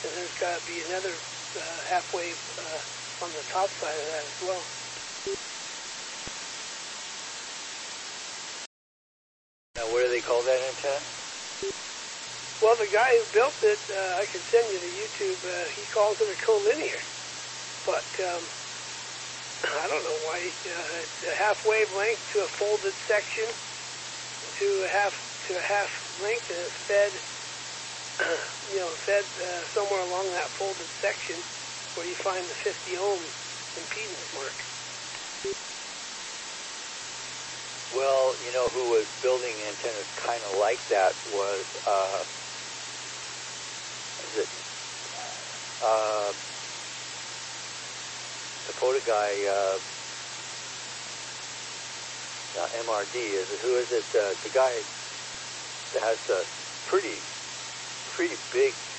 and there's got to be another half wave on the top side of that as well. Now, what do they call that antenna? Well, the guy who built it, I can send you the YouTube, he calls it a collinear. But I don't know why. It's a half wavelength to a folded section to a half length, and it's fed, somewhere along that folded section where you find the 50 ohm impedance mark. Well, you know who was building antennas kind of like that was, the photo guy, MRD, who is it? The guy that has a pretty big